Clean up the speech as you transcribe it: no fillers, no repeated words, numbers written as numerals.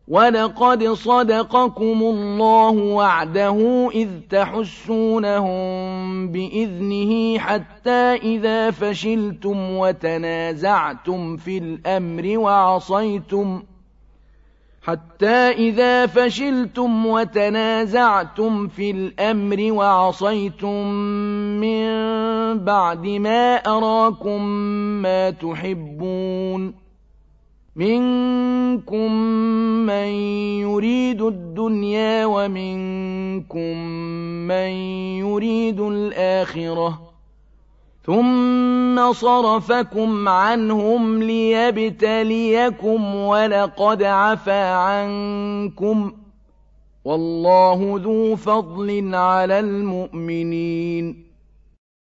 وَلَقَدْ صَدَقَكُمُ اللَّهُ وَعْدَهُ إِذْ تَحُسُّونَهُم بِإِذْنِهِ حَتَّىٰ إِذَا فَشِلْتُمْ وَتَنَازَعْتُمْ فِي الْأَمْرِ وَعَصَيْتُم مِّن بَعْدِ مَا أَرَاكُم مَّا تُحِبُّونَ مِنكُم مَّن يُرِيدُ الدُّنْيَا وَمِنكُم مَّن يُرِيدُ الْآخِرَةَ ۚ ثُمَّ صَرَفَكُمْ عَنْهُمْ لِيَبْتَلِيَكُمْ ۖ وَلَقَدْ عَفَا عَنكُمْ ۗ وَاللَّهُ ذُو فَضْلٍ عَلَى الْمُؤْمِنِينَ